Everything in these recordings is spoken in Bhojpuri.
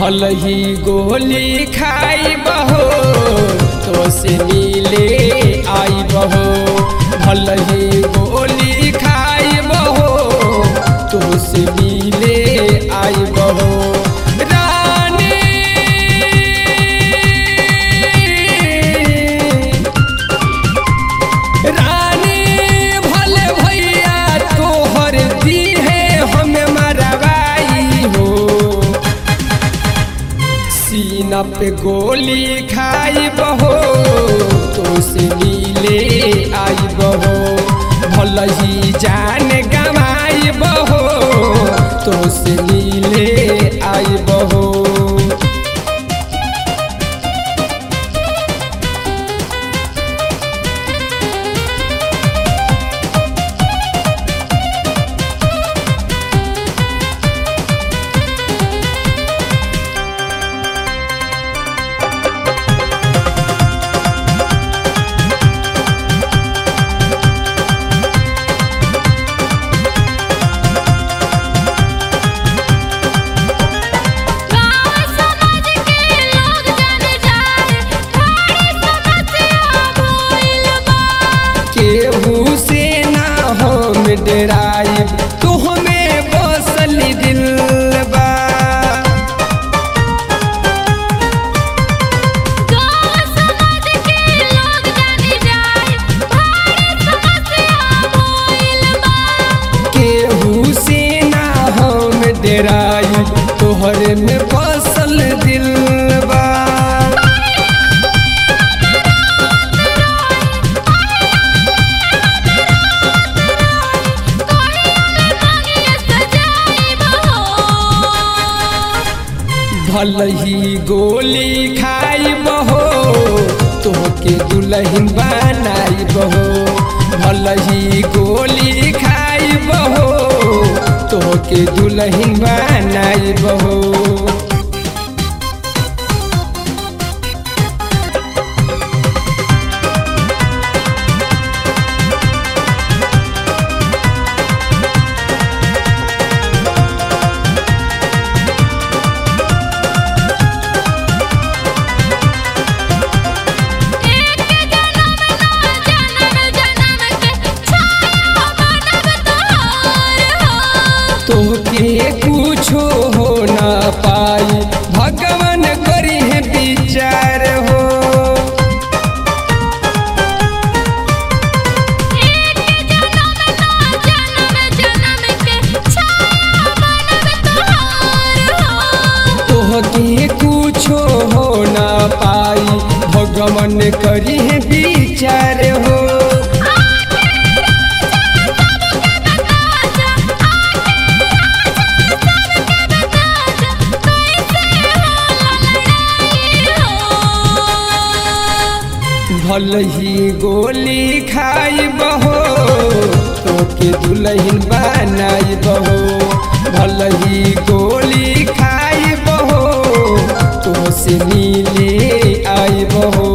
भल ही गोली खाई बहो तो से मिले आई बहो भल ही गोली खाई बहो तो से मिले आई बहो सीना पे गोली खाई बहो तो से मिले आई बहो भल ही जान गवाई बहो तो से मिले आई बहो केहू से ना हम डराइब तू हमें बसल दिल बा केहू से ना हम डराइब तोहरे में बसल दिल बा भल ही गोली खाई बहो तोहके दुल्हन बनाई बहो भल ही गोली खाई बहो तोहके दुल्हन बनाई बहो तोहके कुछो हो ना पाई भगवान करी है विचार हो तोहके कुछो हो ना पाई भगवान करी है विचार हो भल ही गोली खाई बहो तोके दुल्हन बनाई बहो भल ही गोली खाई बहो तो से मिले आई बहो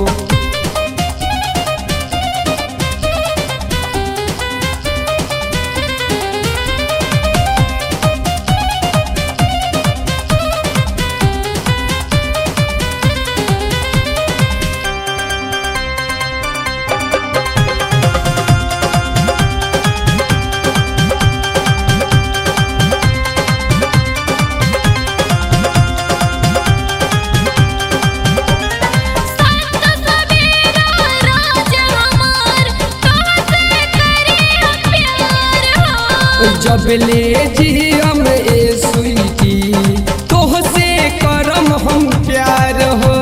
जब ले जी हम ए स्वीटी तोह से करम हम प्यार हो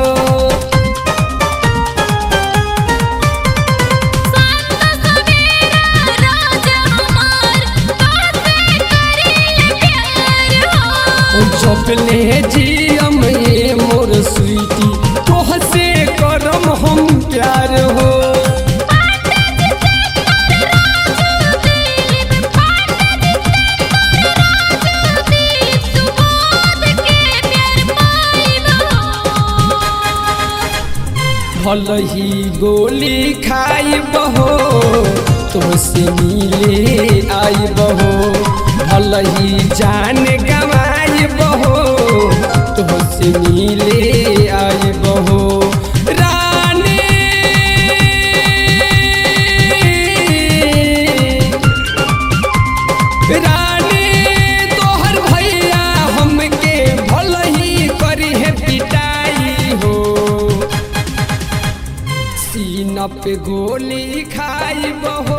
जब ले जी हम ए मोर स्वीटी तोह से करम हम प्यार हो भल ही गोली खाई बहो तो से मिले आई बहो भल ही जान गवाई बहो तो से मिले आई बहो रानी रानी तोहर भैया हमके भल ही करी है पिटाई हो सीना पे गोली खाई बहो